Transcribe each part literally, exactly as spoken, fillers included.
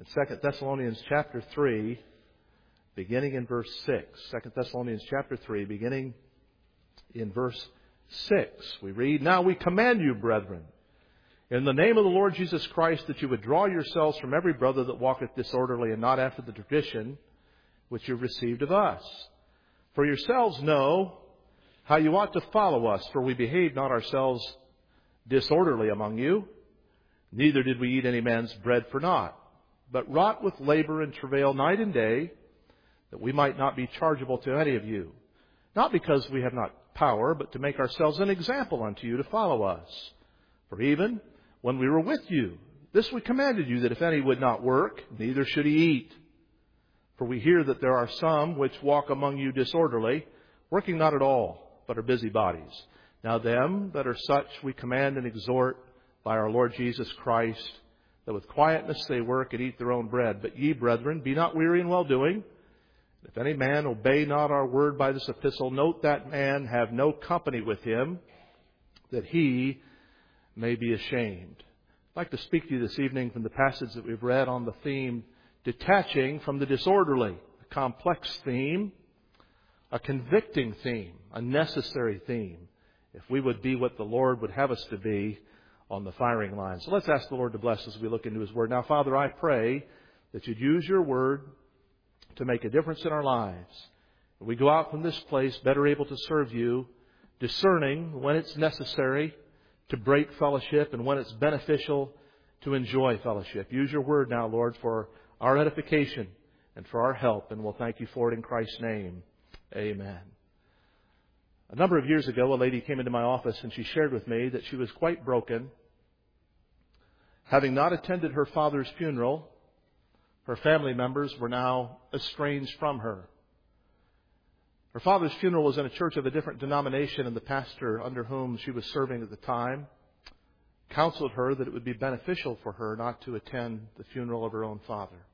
in Second Thessalonians chapter three, beginning in verse six. Second Thessalonians chapter three, beginning in verse six. We read, "Now we command you, brethren, in the name of the Lord Jesus Christ, that you withdraw yourselves from every brother that walketh disorderly and not after the tradition which you received of us. For yourselves know how you ought to follow us, for we behaved not ourselves disorderly among you, neither did we eat any man's bread for naught, but wrought with labor and travail night and day, that we might not be chargeable to any of you, not because we have not power, but to make ourselves an example unto you to follow us. For even when we were with you, this we commanded you, that if any would not work, neither should he eat. For we hear that there are some which walk among you disorderly, working not at all, but are busybodies. Now them that are such we command and exhort by our Lord Jesus Christ, that with quietness they work and eat their own bread. But ye, brethren, be not weary in well-doing. If any man obey not our word by this epistle, note that man have no company with him, that he may be ashamed." I'd like to speak to you this evening from the passage that we've read on the theme, detaching from the disorderly. A complex theme, a convicting theme, a necessary theme, if we would be what the Lord would have us to be on the firing line. So let's ask the Lord to bless us as we look into His Word. Now, Father, I pray that you'd use your Word to make a difference in our lives. We go out from this place better able to serve you, discerning when it's necessary to break fellowship and when it's beneficial to enjoy fellowship. Use your Word now, Lord, for our edification and for our help, and we'll thank you for it in Christ's name. Amen. A number of years ago, a lady came into my office and she shared with me that she was quite broken. Having not attended her father's funeral, her family members were now estranged from her. Her father's funeral was in a church of a different denomination, and the pastor under whom she was serving at the time counseled her that it would be beneficial for her not to attend the funeral of her own father.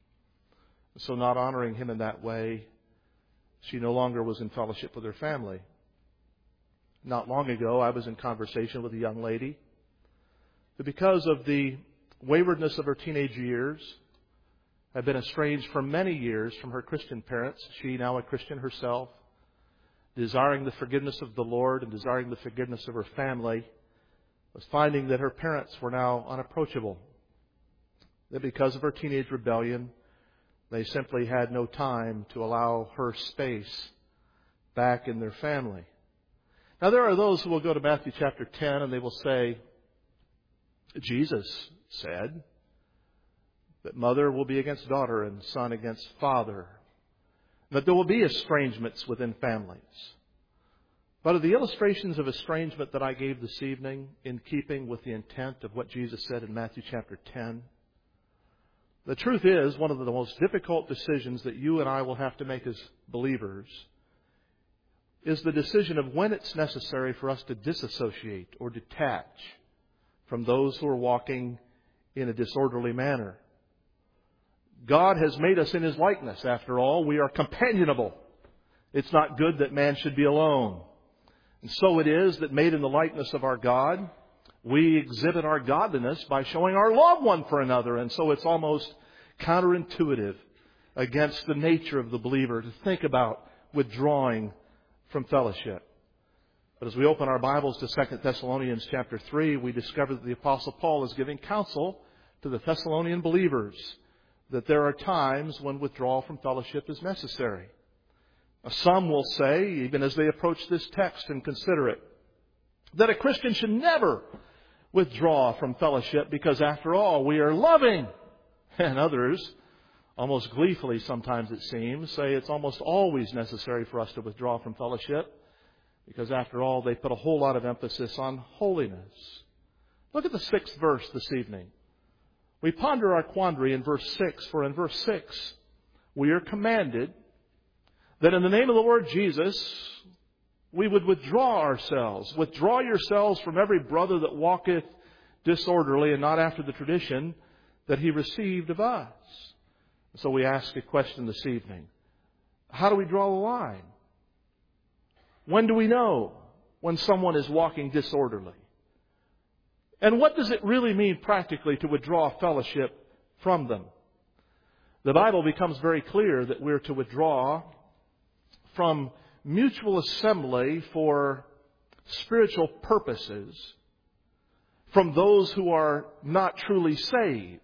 So not honoring him in that way, she no longer was in fellowship with her family. Not long ago, I was in conversation with a young lady who, because of the waywardness of her teenage years, had been estranged for many years from her Christian parents. She, now a Christian herself, desiring the forgiveness of the Lord and desiring the forgiveness of her family, was finding that her parents were now unapproachable. That because of her teenage rebellion, they simply had no time to allow her space back in their family. Now, there are those who will go to Matthew chapter ten and they will say, Jesus said that mother will be against daughter and son against father, that there will be estrangements within families. But are the illustrations of estrangement that I gave this evening in keeping with the intent of what Jesus said in Matthew chapter ten? The truth is, one of the most difficult decisions that you and I will have to make as believers is the decision of when it's necessary for us to disassociate or detach from those who are walking in a disorderly manner. God has made us in His likeness. After all, we are companionable. It's not good that man should be alone. And so it is that made in the likeness of our God, we exhibit our godliness by showing our love one for another. And so it's almost counterintuitive against the nature of the believer to think about withdrawing from fellowship. But as we open our Bibles to Second Thessalonians chapter three, we discover that the Apostle Paul is giving counsel to the Thessalonian believers that there are times when withdrawal from fellowship is necessary. Some will say, even as they approach this text and consider it, that a Christian should never withdraw from fellowship because, after all, we are loving. And others, almost gleefully sometimes it seems, say it's almost always necessary for us to withdraw from fellowship because, after all, they put a whole lot of emphasis on holiness. Look at the sixth verse this evening. We ponder our quandary in verse six, for in verse six we are commanded that in the name of the Lord Jesus we would withdraw ourselves. Withdraw yourselves from every brother that walketh disorderly and not after the tradition that he received of us. So we ask a question this evening. How do we draw the line? When do we know when someone is walking disorderly? And what does it really mean practically to withdraw fellowship from them? the Bible becomes very clear that we're to withdraw from mutual assembly for spiritual purposes from those who are not truly saved.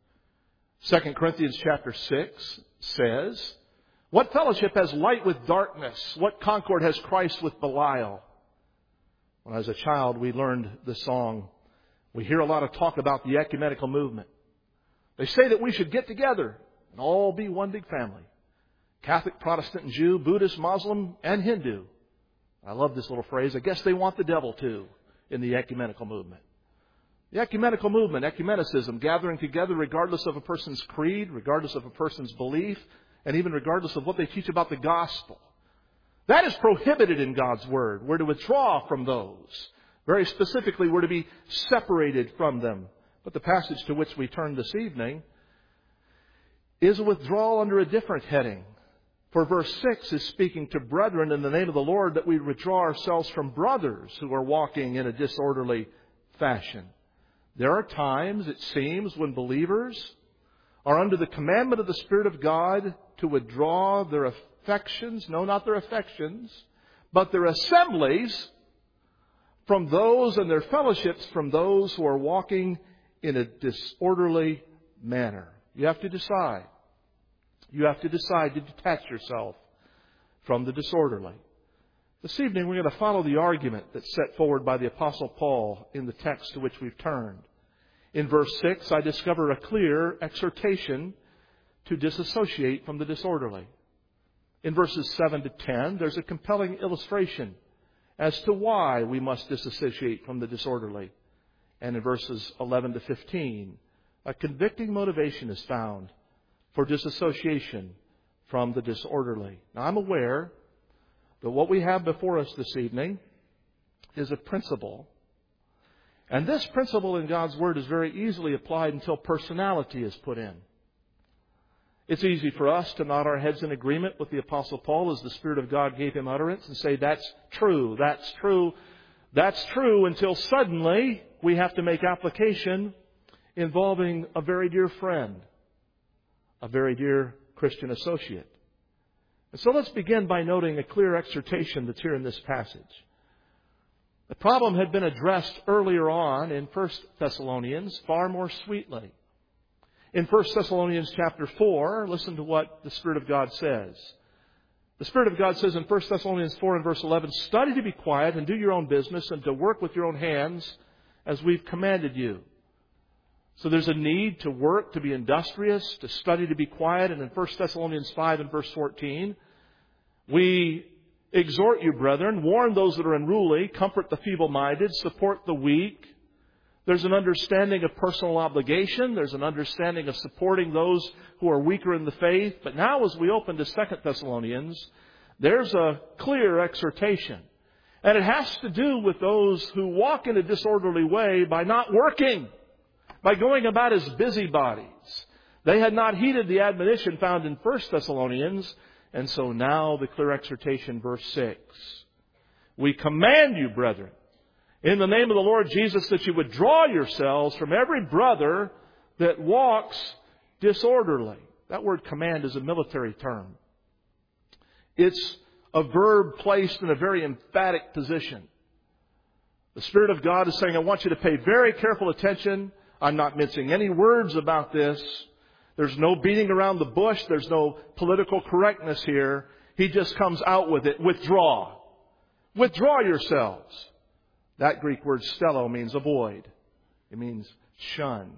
Second Corinthians chapter six says, "What fellowship has light with darkness? What concord has Christ with Belial?" When I was a child, we learned this song. We hear a lot of talk about the ecumenical movement. They say that we should get together and all be one big family. Catholic, Protestant, and Jew, Buddhist, Muslim, and Hindu. I love this little phrase. I guess they want the devil too in the ecumenical movement. The ecumenical movement, ecumenicism, gathering together regardless of a person's creed, regardless of a person's belief, and even regardless of what they teach about the gospel. That is prohibited in God's Word. We're to withdraw from those. Very specifically, we're to be separated from them. But the passage to which we turn this evening is a withdrawal under a different heading. For verse six is speaking to brethren in the name of the Lord that we withdraw ourselves from brothers who are walking in a disorderly fashion. There are times, it seems, when believers are under the commandment of the Spirit of God to withdraw their affections, no, not their affections, but their assemblies from those and their fellowships from those who are walking in a disorderly manner. You have to decide. You have to decide to detach yourself from the disorderly. This evening we're going to follow the argument that's set forward by the Apostle Paul in the text to which we've turned. In verse six, I discover a clear exhortation to disassociate from the disorderly. In verses seven to ten, there's a compelling illustration as to why we must disassociate from the disorderly. And in verses eleven to fifteen, a convicting motivation is found for disassociation from the disorderly. Now, I'm aware that what we have before us this evening is a principle. And this principle in God's Word is very easily applied until personality is put in. It's easy for us to nod our heads in agreement with the Apostle Paul as the Spirit of God gave him utterance and say, that's true, that's true, that's true, until suddenly we have to make application involving a very dear friend, a very dear Christian associate. And so let's begin by noting a clear exhortation that's here in this passage. The problem had been addressed earlier on in First Thessalonians far more sweetly. In First Thessalonians chapter four, listen to what the Spirit of God says. The Spirit of God says in First Thessalonians four and verse eleven, "Study to be quiet and do your own business and to work with your own hands as we've commanded you." So there's a need to work, to be industrious, to study to be quiet. And in First Thessalonians five and verse fourteen, we exhort you, brethren, warn those that are unruly, comfort the feeble-minded, support the weak. There's an understanding of personal obligation. There's an understanding of supporting those who are weaker in the faith. But now as we open to Second Thessalonians, there's a clear exhortation. And it has to do with those who walk in a disorderly way by not working, by going about as busybodies. They had not heeded the admonition found in First Thessalonians. And so now the clear exhortation, verse six. "We command you, brethren, in the name of the Lord Jesus, that you withdraw yourselves from every brother that walks disorderly." That word command is a military term. It's a verb placed in a very emphatic position. The Spirit of God is saying, I want you to pay very careful attention. I'm not mincing any words about this. There's no beating around the bush. There's no political correctness here. He just comes out with it. Withdraw. Withdraw yourselves. That Greek word stello means avoid. It means shun.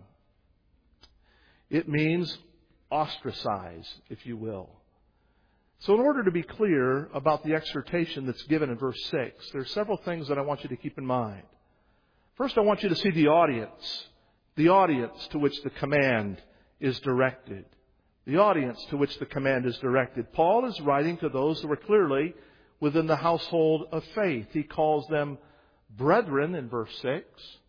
It means ostracize, if you will. So in order to be clear about the exhortation that's given in verse six, there are several things that I want you to keep in mind. First, I want you to see the audience. The audience to which the command is directed. The audience to which the command is directed. Paul is writing to those who are clearly within the household of faith. He calls them brethren in verse six.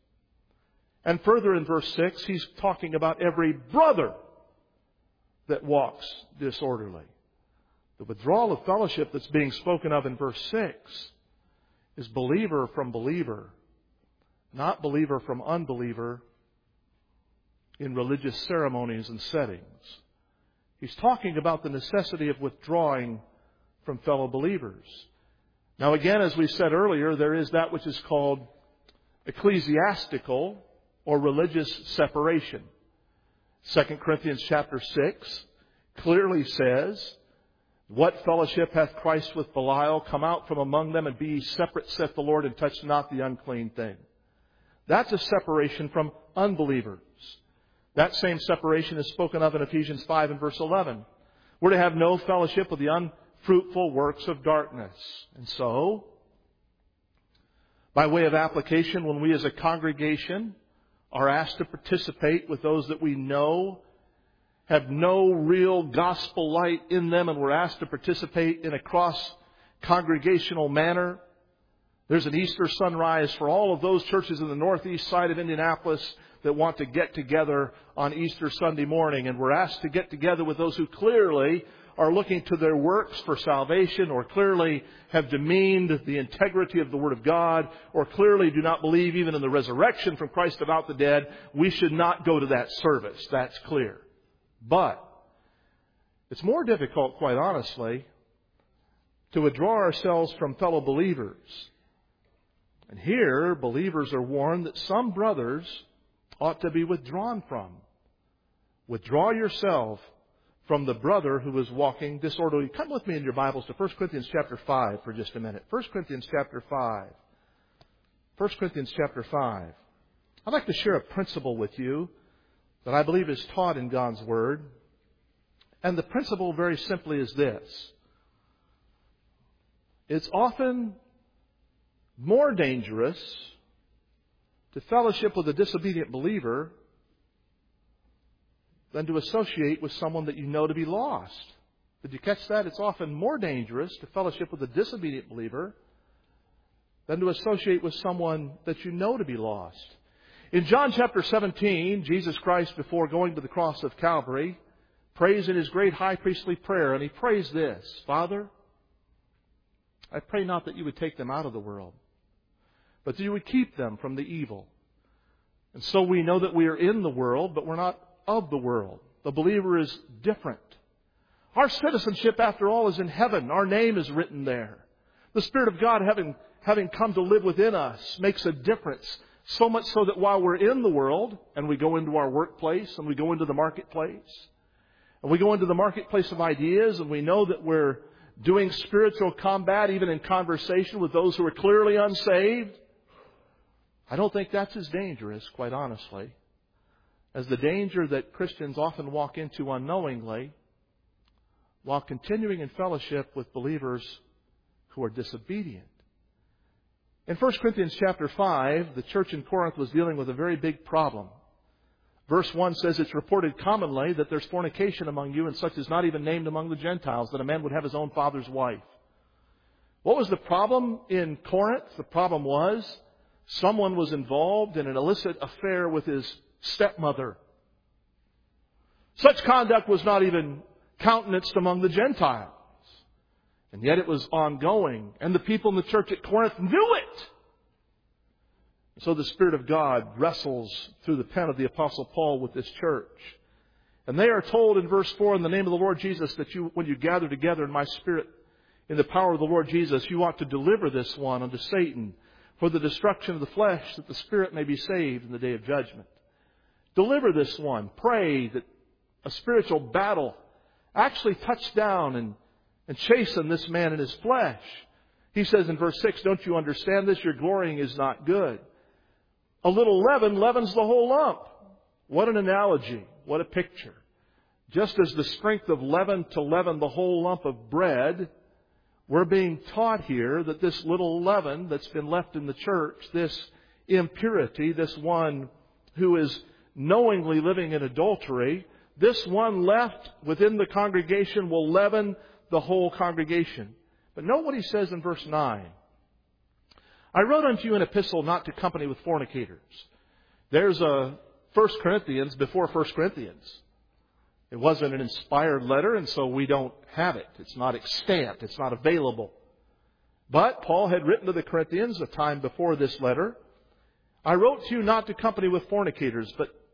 And further in verse six, he's talking about every brother that walks disorderly. The withdrawal of fellowship that's being spoken of in verse six is believer from believer, not believer from unbeliever in religious ceremonies and settings. He's talking about the necessity of withdrawing from fellow believers. Now again, as we said earlier, there is that which is called ecclesiastical or religious separation. Second Corinthians chapter six clearly says, "What fellowship hath Christ with Belial? Come out from among them and be ye separate, saith the Lord, and touch not the unclean thing." That's a separation from unbelievers. That same separation is spoken of in Ephesians five and verse eleven. We're to have no fellowship with the unfruitful works of darkness. And so, by way of application, when we as a congregation are asked to participate with those that we know have no real gospel light in them, and we're asked to participate in a cross-congregational manner, there's an Easter sunrise for all of those churches in the northeast side of Indianapolis that want to get together on Easter Sunday morning. And we're asked to get together with those who clearly are looking to their works for salvation, or clearly have demeaned the integrity of the Word of God, or clearly do not believe even in the resurrection from Christ about the dead. We should not go to that service. That's clear. But it's more difficult, quite honestly, to withdraw ourselves from fellow believers. And here, believers are warned that some brothers ought to be withdrawn from. Withdraw yourself from the brother who is walking disorderly. Come with me in your Bibles to First Corinthians chapter five for just a minute. First Corinthians chapter five. First Corinthians chapter five. I'd like to share a principle with you that I believe is taught in God's Word. And the principle very simply is this. It's often more dangerous to fellowship with a disobedient believer than to associate with someone that you know to be lost. Did you catch that? It's often more dangerous to fellowship with a disobedient believer than to associate with someone that you know to be lost. In John chapter seventeen, Jesus Christ, before going to the cross of Calvary, prays in His great high priestly prayer, and He prays this: "Father, I pray not that you would take them out of the world, but that you would keep them from the evil." And so we know that we are in the world, but we're not of the world. The believer is different. Our citizenship, after all, is in heaven. Our name is written there. The Spirit of God, having, having come to live within us, makes a difference. So much so that while we're in the world, and we go into our workplace, and we go into the marketplace, and we go into the marketplace of ideas, and we know that we're doing spiritual combat, even in conversation with those who are clearly unsaved, I don't think that's as dangerous, quite honestly, as the danger that Christians often walk into unknowingly while continuing in fellowship with believers who are disobedient. In First Corinthians chapter five, the church in Corinth was dealing with a very big problem. Verse one says, "It's reported commonly that there's fornication among you, and such is not even named among the Gentiles, that a man would have his own father's wife." What was the problem in Corinth? The problem was someone was involved in an illicit affair with his stepmother. Such conduct was not even countenanced among the Gentiles. And yet it was ongoing. And the people in the church at Corinth knew it. So the Spirit of God wrestles through the pen of the Apostle Paul with this church. And they are told in verse four, "In the name of the Lord Jesus, that you, when you gather together in my Spirit, in the power of the Lord Jesus, you ought to deliver this one unto Satan for the destruction of the flesh, that the Spirit may be saved in the day of judgment." Deliver this one. Pray that a spiritual battle actually touch down and, and chasten this man in his flesh. He says in verse six, "Don't you understand this? Your glorying is not good. A little leaven leavens the whole lump." What an analogy. What a picture. Just as the strength of leaven to leaven the whole lump of bread, we're being taught here that this little leaven that's been left in the church, this impurity, this one who is knowingly living in adultery, this one left within the congregation will leaven the whole congregation. But note what he says in verse nine. "I wrote unto you an epistle not to company with fornicators." There's a First Corinthians before First Corinthians. It wasn't an inspired letter, and so we don't have it. It's not extant. It's not available. But Paul had written to the Corinthians a time before this letter, "I wrote to you not to company with fornicators." But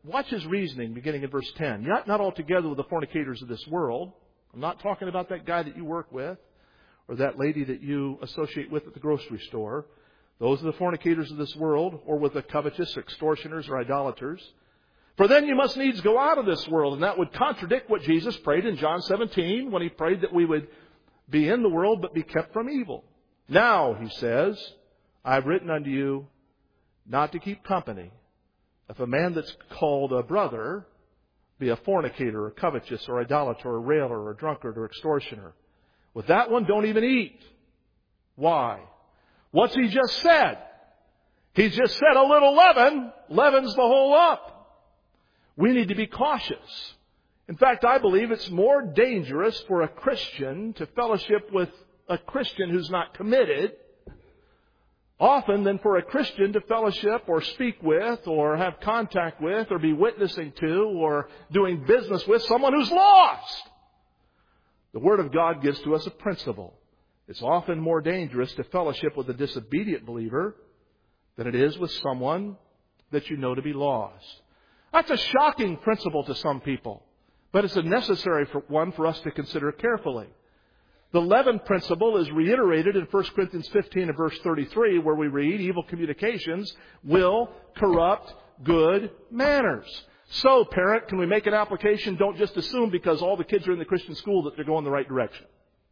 watch his reasoning beginning in verse ten. Not, not altogether with the fornicators of this world. I'm not talking about that guy that you work with or that lady that you associate with at the grocery store. Those are the fornicators of this world, or with the covetous, extortioners, or idolaters. For then you must needs go out of this world. And that would contradict what Jesus prayed in John seventeen when he prayed that we would be in the world but be kept from evil. Now, he says, I've written unto you not to keep company. If a man that's called a brother be a fornicator, or covetous, or idolater, or railer, or drunkard, or extortioner, with that one don't even eat. Why? What's he just said? He's just said a little leaven leavens the whole lump. We need to be cautious. In fact, I believe it's more dangerous for a Christian to fellowship with a Christian who's not committed often than for a Christian to fellowship or speak with or have contact with or be witnessing to or doing business with someone who's lost. The Word of God gives to us a principle. It's often more dangerous to fellowship with a disobedient believer than it is with someone that you know to be lost. That's a shocking principle to some people, but it's a necessary one for us to consider carefully. The leaven principle is reiterated in First Corinthians fifteen and verse thirty-three, where we read, evil communications will corrupt good manners. So, parent, can we make an application? Don't just assume because all the kids are in the Christian school that they're going the right direction.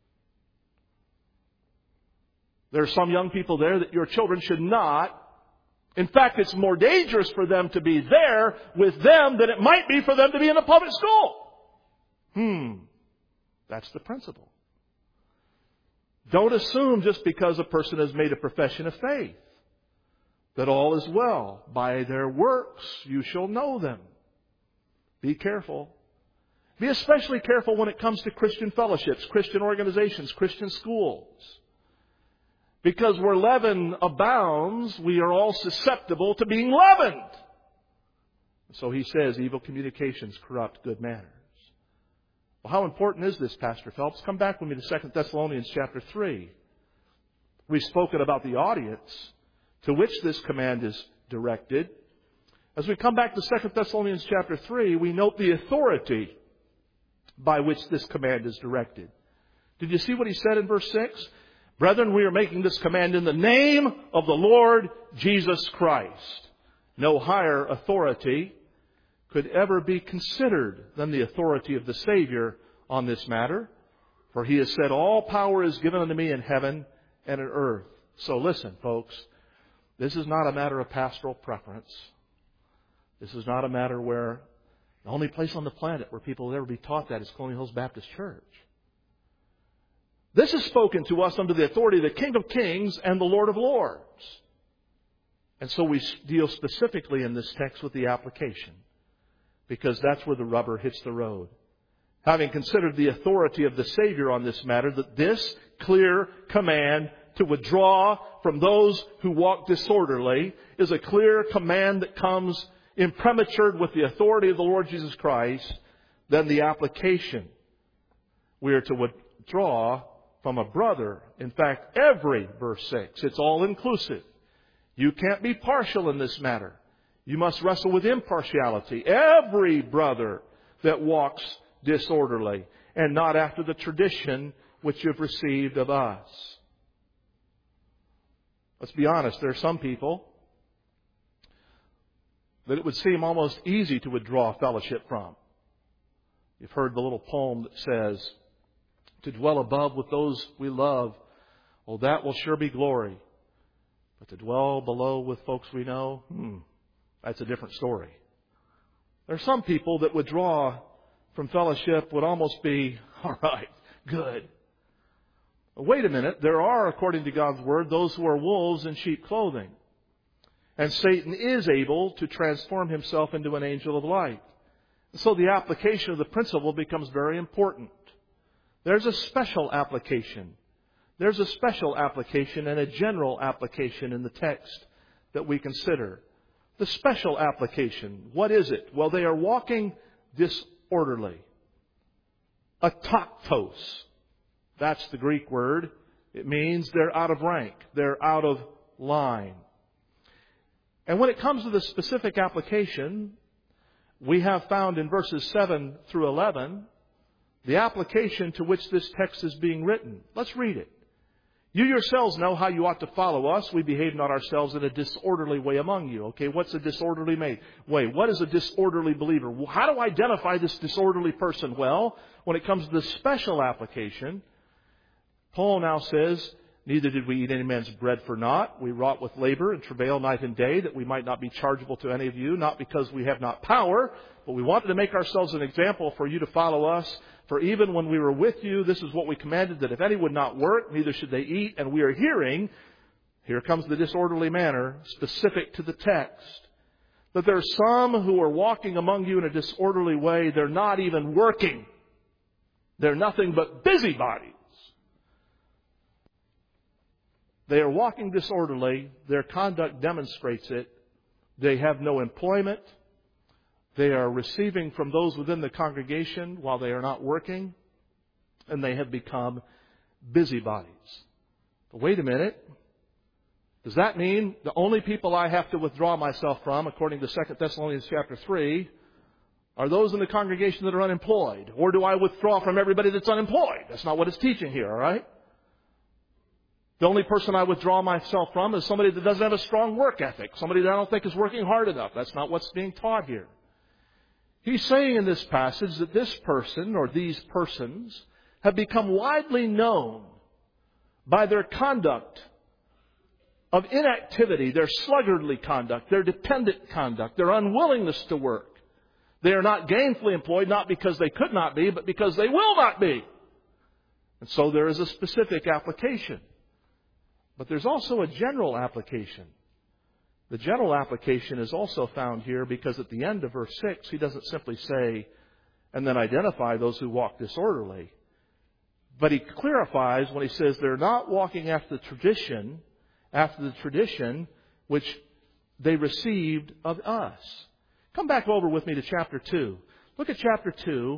There are some young people there that your children should not. In fact, it's more dangerous for them to be there with them than it might be for them to be in a public school. Hmm. That's the principle. Don't assume just because a person has made a profession of faith that all is well. By their works you shall know them. Be careful. Be especially careful when it comes to Christian fellowships, Christian organizations, Christian schools. Because where leaven abounds, we are all susceptible to being leavened. So he says evil communications corrupt good manners. Well, how important is this, Pastor Phelps? Come back with me to Second Thessalonians chapter three. We've spoken about the audience to which this command is directed. As we come back to Second Thessalonians chapter three, we note the authority by which this command is directed. Did you see what he said in verse six? Brethren, we are making this command in the name of the Lord Jesus Christ. No higher authority could ever be considered than the authority of the Savior on this matter. For he has said, all power is given unto me in heaven and in earth. So listen, folks, this is not a matter of pastoral preference. This is not a matter where the only place on the planet where people will ever be taught that is Colonial Hills Baptist Church. This is spoken to us under the authority of the King of Kings and the Lord of Lords. And so we deal specifically in this text with the application, because that's where the rubber hits the road. Having considered the authority of the Savior on this matter, that this clear command to withdraw from those who walk disorderly is a clear command that comes imprematured with the authority of the Lord Jesus Christ, then the application. We are to withdraw from a brother. In fact, every, verse six, it's all inclusive. You can't be partial in this matter. You must wrestle with impartiality. Every brother that walks disorderly and not after the tradition which you've received of us. Let's be honest, there are some people that it would seem almost easy to withdraw fellowship from. You've heard the little poem that says, to dwell above with those we love, oh, that will sure be glory. But to dwell below with folks we know, hmm, that's a different story. There are some people that withdraw from fellowship would almost be, all right, good. But wait a minute, there are, according to God's Word, those who are wolves in sheep clothing. And Satan is able to transform himself into an angel of light. So the application of the principle becomes very important. There's a special application. There's a special application and a general application in the text that we consider. The special application, what is it? Well, they are walking disorderly. Ataktos. That's the Greek word. It means they're out of rank. They're out of line. And when it comes to the specific application, we have found in verses seven through eleven the application to which this text is being written. Let's read it. You yourselves know how you ought to follow us. We behave not ourselves in a disorderly way among you. Okay, what's a disorderly way? What is a disorderly believer? How do I identify this disorderly person? Well, when it comes to the special application, Paul now says, neither did we eat any man's bread for naught. We wrought with labor and travail night and day, that we might not be chargeable to any of you, not because we have not power, but we wanted to make ourselves an example for you to follow us. For even when we were with you, this is what we commanded, that if any would not work, neither should they eat. And we are hearing, here comes the disorderly manner, specific to the text, that there are some who are walking among you in a disorderly way. They're not even working. They're nothing but busybodies. They are walking disorderly. Their conduct demonstrates it. They have no employment. They are receiving from those within the congregation while they are not working. And they have become busybodies. But wait a minute. Does that mean the only people I have to withdraw myself from, according to Second Thessalonians chapter three, are those in the congregation that are unemployed? Or do I withdraw from everybody that's unemployed? That's not what it's teaching here, all right? The only person I withdraw myself from is somebody that doesn't have a strong work ethic, somebody that I don't think is working hard enough. That's not what's being taught here. He's saying in this passage that this person or these persons have become widely known by their conduct of inactivity, their sluggardly conduct, their dependent conduct, their unwillingness to work. They are not gainfully employed, not because they could not be, but because they will not be. And so there is a specific application. But there's also a general application. The general application is also found here because at the end of verse six, he doesn't simply say, and then identify those who walk disorderly. But he clarifies when he says they're not walking after the tradition, after the tradition which they received of us. Come back over with me to chapter two. Look at chapter two.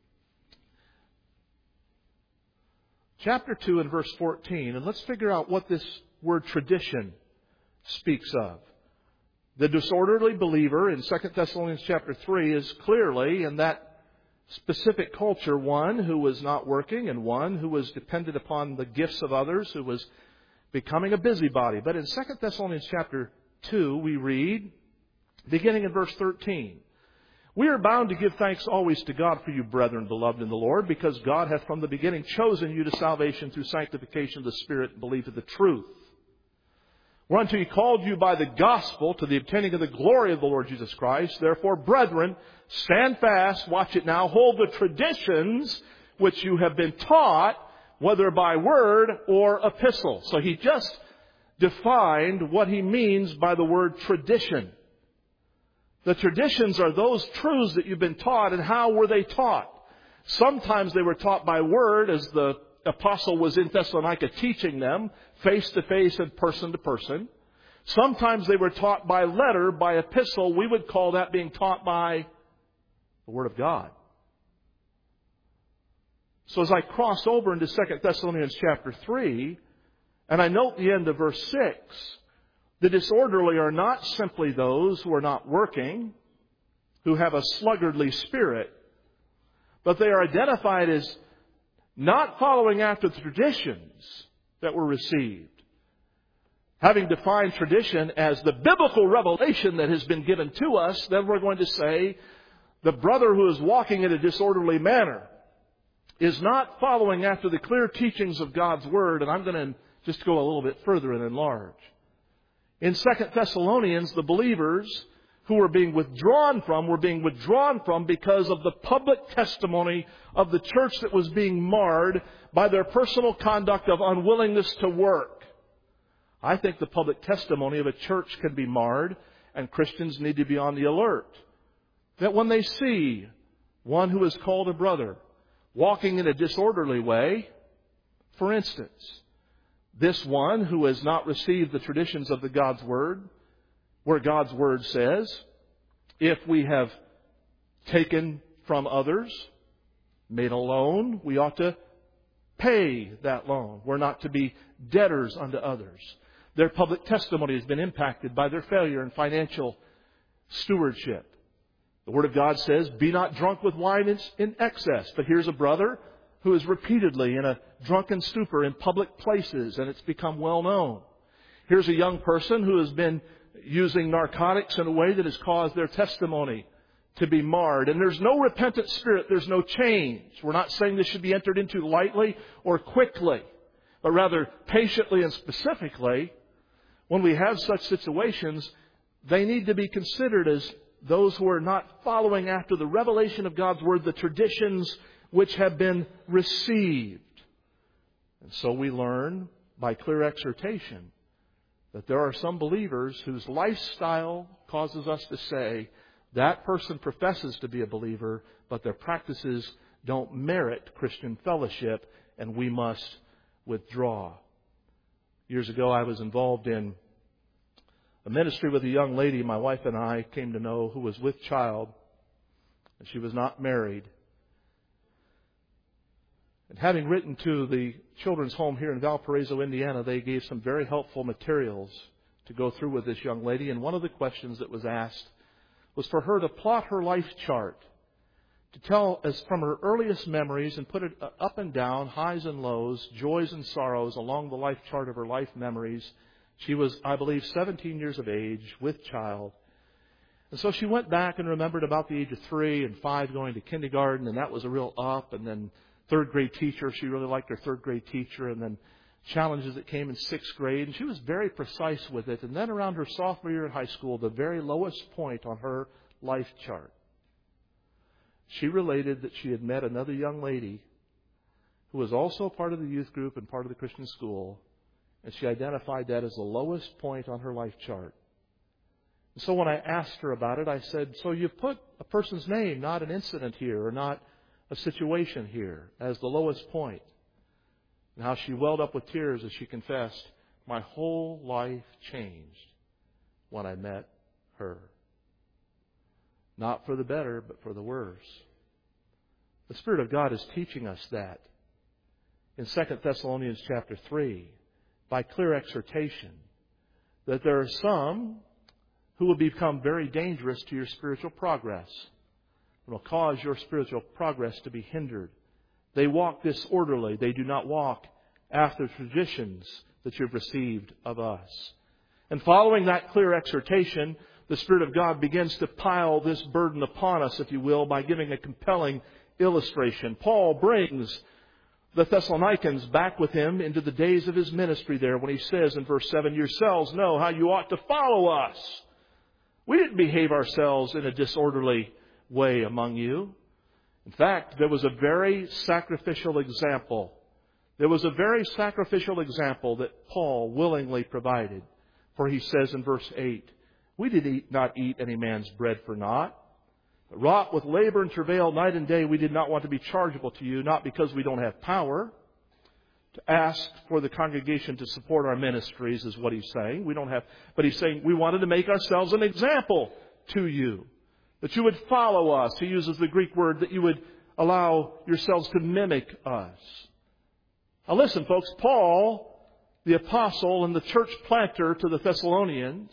Chapter two and verse fourteen. And let's figure out what this word tradition speaks of. The disorderly believer in Second Thessalonians chapter three is clearly in that specific culture one who was not working and one who was dependent upon the gifts of others, who was becoming a busybody. But in Second Thessalonians chapter two we read, beginning in verse thirteen, we are bound to give thanks always to God for you, brethren, beloved in the Lord, because God hath from the beginning chosen you to salvation through sanctification of the Spirit and belief of the truth. Whereunto he called you by the gospel to the obtaining of the glory of the Lord Jesus Christ. Therefore, brethren, stand fast, watch it now, hold the traditions which you have been taught, whether by word or epistle. So he just defined what he means by the word tradition. The traditions are those truths that you've been taught, and how were they taught? Sometimes they were taught by word, as the apostle was in Thessalonica teaching them, face to face and person to person. Sometimes they were taught by letter, by epistle. We would call that being taught by the Word of God. So as I cross over into Second Thessalonians chapter three, and I note the end of verse six, the disorderly are not simply those who are not working, who have a sluggardly spirit, but they are identified as not following after the traditions that were received. Having defined tradition as the biblical revelation that has been given to us, then we're going to say the brother who is walking in a disorderly manner is not following after the clear teachings of God's Word. And I'm going to just go a little bit further and enlarge. In Second Thessalonians, the believers who were being withdrawn from were being withdrawn from because of the public testimony of the church that was being marred by their personal conduct of unwillingness to work. I think the public testimony of a church can be marred, and Christians need to be on the alert. That when they see one who is called a brother walking in a disorderly way, for instance, this one who has not received the traditions of the God's Word, where God's Word says, if we have taken from others, made a loan, we ought to pay that loan. We're not to be debtors unto others. Their public testimony has been impacted by their failure in financial stewardship. The Word of God says, be not drunk with wine in excess. But here's a brother who is repeatedly in a drunken stupor in public places, and it's become well known. Here's a young person who has been using narcotics in a way that has caused their testimony to be marred. And there's no repentant spirit. There's no change. We're not saying this should be entered into lightly or quickly, but rather patiently and specifically. When we have such situations, they need to be considered as those who are not following after the revelation of God's Word, the traditions which have been received. And so we learn by clear exhortation that there are some believers whose lifestyle causes us to say, that person professes to be a believer, but their practices don't merit Christian fellowship, and we must withdraw. Years ago, I was involved in a ministry with a young lady my wife and I came to know who was with child, and she was not married. And having written to the children's home here in Valparaiso, Indiana, they gave some very helpful materials to go through with this young lady. And one of the questions that was asked was for her to plot her life chart, to tell as from her earliest memories and put it up and down, highs and lows, joys and sorrows along the life chart of her life memories. She was, I believe, seventeen years of age with child. And so she went back and remembered about the age of three and five going to kindergarten, and that was a real up. And then third grade teacher, she really liked her third grade teacher, and then challenges that came in sixth grade. And she was very precise with it. And then around her sophomore year in high school, the very lowest point on her life chart, she related that she had met another young lady who was also part of the youth group and part of the Christian school. And she identified that as the lowest point on her life chart. And so when I asked her about it, I said, so you've put a person's name, not an incident here, or not a situation here, as the lowest point. And how she welled up with tears as she confessed, my whole life changed when I met her. Not for the better, but for the worse. The Spirit of God is teaching us that. In Second Thessalonians chapter three, by clear exhortation, that there are some who will become very dangerous to your spiritual progress. It will cause your spiritual progress to be hindered. They walk disorderly. They do not walk after traditions that you've received of us. And following that clear exhortation, the Spirit of God begins to pile this burden upon us, if you will, by giving a compelling illustration. Paul brings the Thessalonians back with him into the days of his ministry there when he says in verse seven, yourselves know how you ought to follow us. We didn't behave ourselves in a disorderly way among you. In fact, there was a very sacrificial example. There was a very sacrificial example that Paul willingly provided. For he says in verse eight, we did eat, not eat any man's bread for naught. But wrought with labor and travail night and day, we did not want to be chargeable to you, not because we don't have power to ask for the congregation to support our ministries, is what he's saying. We don't have, but he's saying we wanted to make ourselves an example to you, that you would follow us. He uses the Greek word that you would allow yourselves to mimic us. Now listen, folks, Paul, the apostle and the church planter to the Thessalonians,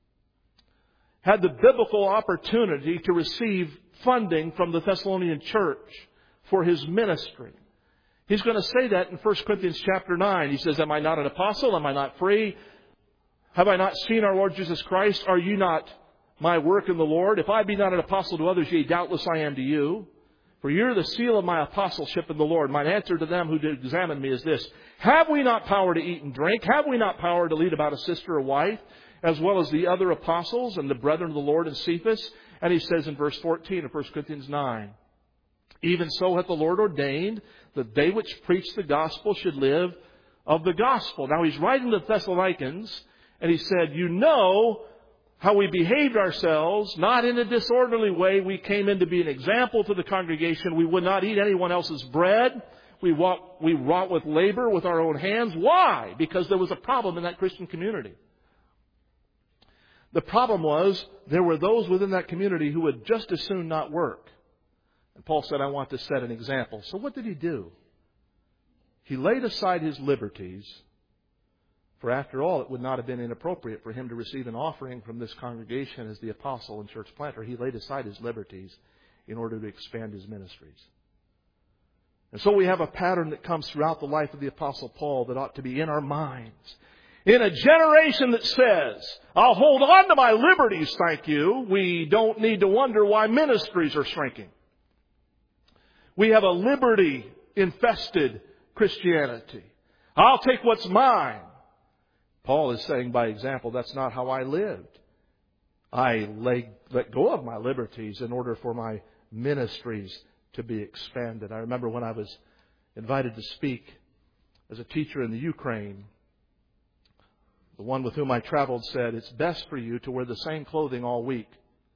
had the biblical opportunity to receive funding from the Thessalonian church for his ministry. He's going to say that in First Corinthians chapter nine. He says, am I not an apostle? Am I not free? Have I not seen our Lord Jesus Christ? Are you not my work in the Lord? If I be not an apostle to others, yea, doubtless I am to you. For you're the seal of my apostleship in the Lord. My answer to them who did examine me is this. Have we not power to eat and drink? Have we not power to lead about a sister or wife, as well as the other apostles and the brethren of the Lord and Cephas? And he says in verse fourteen of First Corinthians nine, even so hath the Lord ordained that they which preach the gospel should live of the gospel. Now he's writing to the Thessalonians, and he said, you know how we behaved ourselves, not in a disorderly way. We came in to be an example to the congregation. We would not eat anyone else's bread. We walked, we wrought with labor with our own hands. Why? Because there was a problem in that Christian community. The problem was there were those within that community who would just as soon not work. And Paul said, I want to set an example. So what did he do? He laid aside his liberties For after all, it would not have been inappropriate for him to receive an offering from this congregation as the apostle and church planter. He laid aside his liberties in order to expand his ministries. And so we have a pattern that comes throughout the life of the Apostle Paul that ought to be in our minds. In a generation that says, I'll hold on to my liberties, thank you, we don't need to wonder why ministries are shrinking. We have a liberty-infested Christianity. I'll take what's mine. Paul is saying by example, that's not how I lived. I lay, let go of my liberties in order for my ministries to be expanded. I remember when I was invited to speak as a teacher in the Ukraine, the one with whom I traveled said, it's best for you to wear the same clothing all week.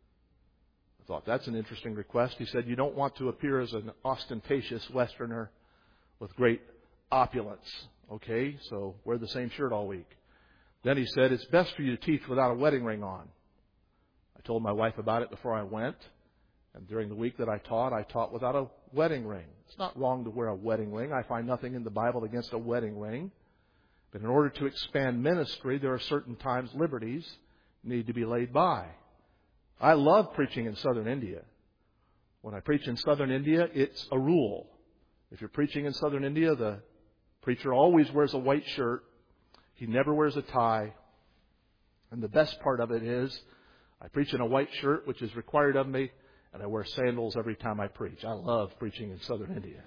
I thought, that's an interesting request. He said, you don't want to appear as an ostentatious Westerner with great opulence. Okay, so wear the same shirt all week. Then he said, it's best for you to teach without a wedding ring on. I told my wife about it before I went. And during the week that I taught, I taught without a wedding ring. It's not wrong to wear a wedding ring. I find nothing in the Bible against a wedding ring. But in order to expand ministry, there are certain times liberties need to be laid by. I love preaching in southern India. When I preach in southern India, it's a rule. If you're preaching in southern India, the preacher always wears a white shirt. He never wears a tie. And the best part of it is, I preach in a white shirt, which is required of me, and I wear sandals every time I preach. I love preaching in southern India.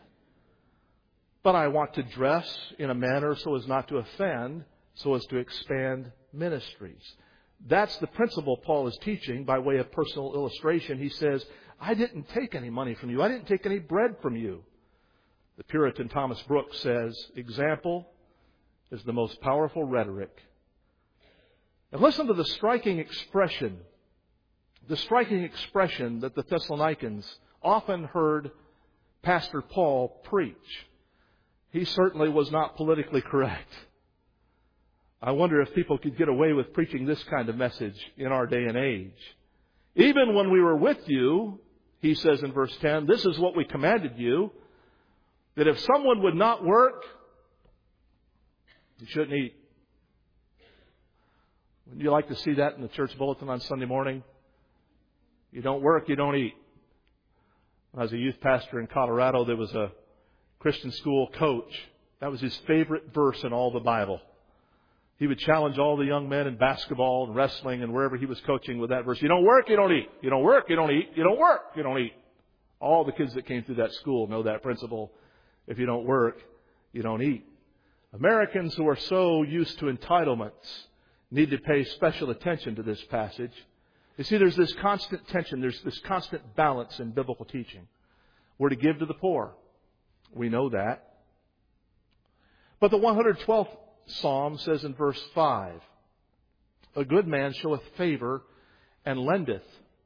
But I want to dress in a manner so as not to offend, so as to expand ministries. That's the principle Paul is teaching by way of personal illustration. He says, I didn't take any money from you. I didn't take any bread from you. The Puritan Thomas Brooks says, example is the most powerful rhetoric. And listen to the striking expression, the striking expression that the Thessalonians often heard Pastor Paul preach. He certainly was not politically correct. I wonder if people could get away with preaching this kind of message in our day and age. Even when we were with you, he says in verse ten, this is what we commanded you, that if someone would not work, you shouldn't eat. Wouldn't you like to see that in the church bulletin on Sunday morning? You don't work, you don't eat. When I was a youth pastor in Colorado, there was a Christian school coach. That was his favorite verse in all the Bible. He would challenge all the young men in basketball and wrestling and wherever he was coaching with that verse. You don't work, you don't eat. You don't work, you don't eat. You don't work, you don't eat. All the kids that came through that school know that principle. If you don't work, you don't eat. Americans who are so used to entitlements need to pay special attention to this passage. You see, there's this constant tension. There's this constant balance in biblical teaching. We're to give to the poor. We know that. But the one hundred twelfth Psalm says in verse five, a good man showeth favor and lendeth.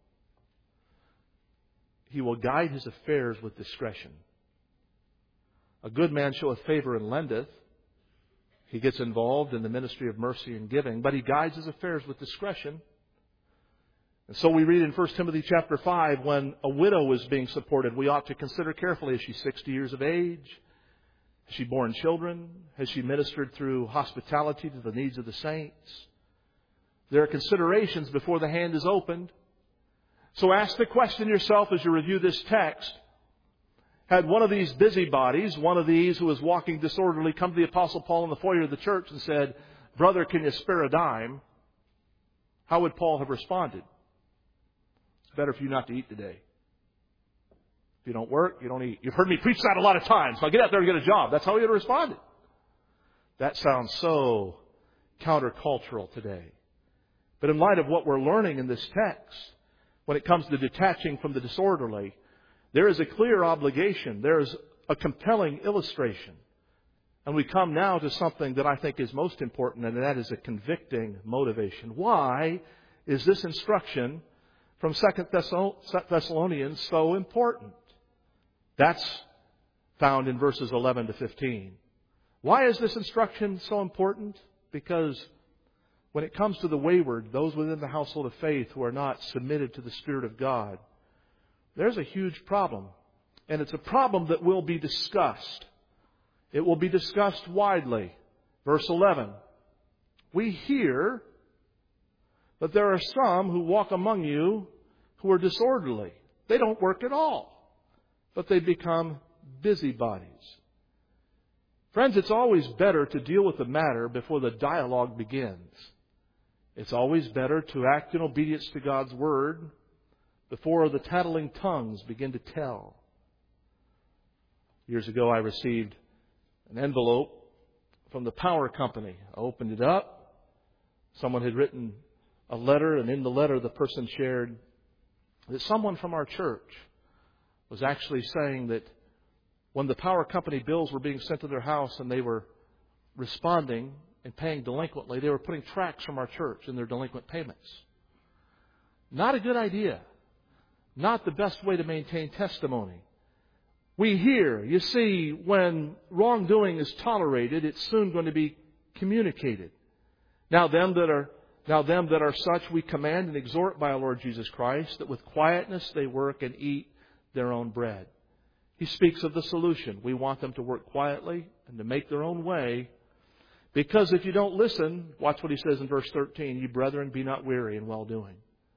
He will guide his affairs with discretion. A good man showeth favor and lendeth. He gets involved in the ministry of mercy and giving, but he guides his affairs with discretion. And so we read in First Timothy chapter five, when a widow is being supported, we ought to consider carefully, is she sixty years of age? Has she borne children? Has she ministered through hospitality to the needs of the saints? There are considerations before the hand is opened. So ask the question yourself as you review this text. Had one of these busybodies, one of these who was walking disorderly, come to the Apostle Paul in the foyer of the church and said, brother, can you spare a dime? How would Paul have responded? It's better for you not to eat today. If you don't work, you don't eat. You've heard me preach that a lot of times. Now get out there and get a job. That's how he would have responded. That sounds so countercultural today. But in light of what we're learning in this text, when it comes to detaching from the disorderly, there is a clear obligation. There is a compelling illustration. And we come now to something that I think is most important, and that is a convicting motivation. Why is this instruction from Second Thessalonians so important? That's found in verses eleven to fifteen. Why is this instruction so important? Because when it comes to the wayward, those within the household of faith who are not submitted to the Spirit of God, there's a huge problem. And it's a problem that will be discussed. It will be discussed widely. Verse eleven. We hear that there are some who walk among you who are disorderly. They don't work at all, but they become busybodies. Friends, it's always better to deal with the matter before the dialogue begins. It's always better to act in obedience to God's Word before the tattling tongues begin to tell. Years ago, I received an envelope from the power company. I opened it up. Someone had written a letter, and in the letter the person shared that someone from our church was actually saying that when the power company bills were being sent to their house and they were responding and paying delinquently, they were putting tracts from our church in their delinquent payments. Not a good idea. Not the best way to maintain testimony. We hear, you see, when wrongdoing is tolerated, it's soon going to be communicated. Now them that are now them that are such we command and exhort by our Lord Jesus Christ, that with quietness they work and eat their own bread. He speaks of the solution. We want them to work quietly and to make their own way. Because if you don't listen, watch what he says in verse thirteen, "You brethren, be not weary in well-doing."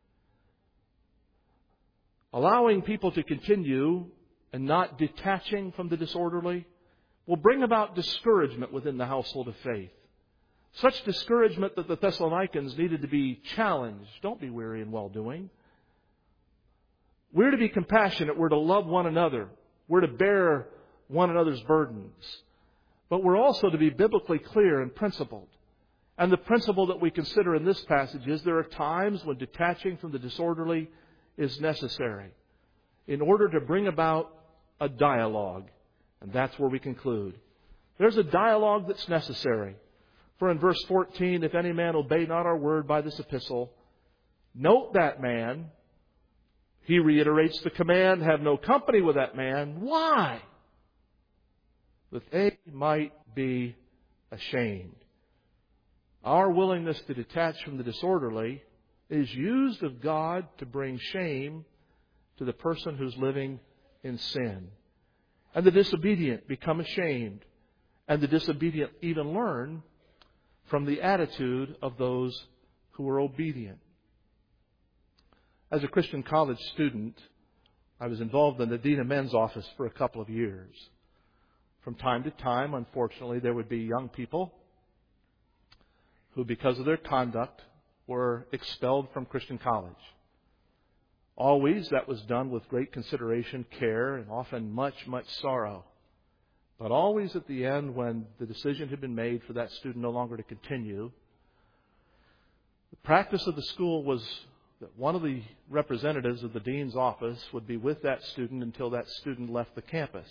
Allowing people to continue and not detaching from the disorderly will bring about discouragement within the household of faith. Such discouragement that the Thessalonians needed to be challenged. Don't be weary in well-doing. We're to be compassionate. We're to love one another. We're to bear one another's burdens. But we're also to be biblically clear and principled. And the principle that we consider in this passage is there are times when detaching from the disorderly is necessary in order to bring about a dialogue. And that's where we conclude. There's a dialogue that's necessary. For in verse fourteen, "If any man obey not our word by this epistle," note that man. He reiterates the command, have no company with that man. Why? That they might be ashamed. Our willingness to detach from the disorderly is used of God to bring shame to the person who's living in sin. And the disobedient become ashamed. And the disobedient even learn from the attitude of those who are obedient. As a Christian college student, I was involved in the Dean of Men's office for a couple of years. From time to time, unfortunately, there would be young people who, because of their conduct, were expelled from Christian college. Always that was done with great consideration, care, and often much, much sorrow. But always at the end, when the decision had been made for that student no longer to continue, the practice of the school was that one of the representatives of the dean's office would be with that student until that student left the campus.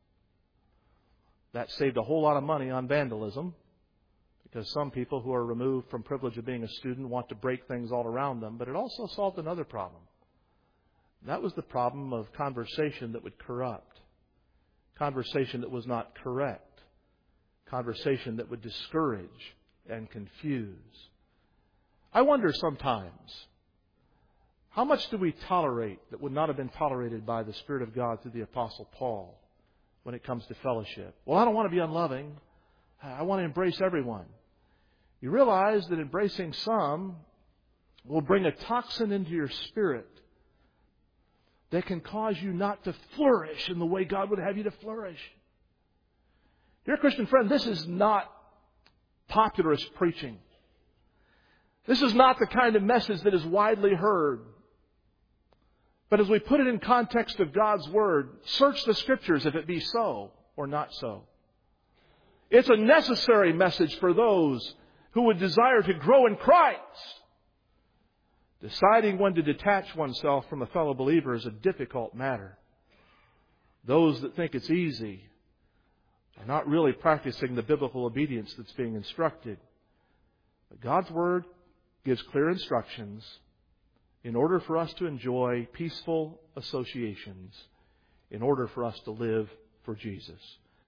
That saved a whole lot of money on vandalism, because some people who are removed from privilege of being a student want to break things all around them. But it also solved another problem. That was the problem of conversation that would corrupt. Conversation that was not correct. Conversation that would discourage and confuse. I wonder sometimes, how much do we tolerate that would not have been tolerated by the Spirit of God through the Apostle Paul when it comes to fellowship? Well, I don't want to be unloving. I want to embrace everyone. You realize that embracing some will bring a toxin into your spirit that can cause you not to flourish in the way God would have you to flourish. Dear Christian friend, this is not popularist preaching. This is not the kind of message that is widely heard. But as we put it in context of God's Word, search the Scriptures if it be so or not so. It's a necessary message for those who would desire to grow in Christ. Deciding when to detach oneself from a fellow believer is a difficult matter. Those that think it's easy are not really practicing the biblical obedience that's being instructed. But God's Word gives clear instructions in order for us to enjoy peaceful associations, in order for us to live for Jesus.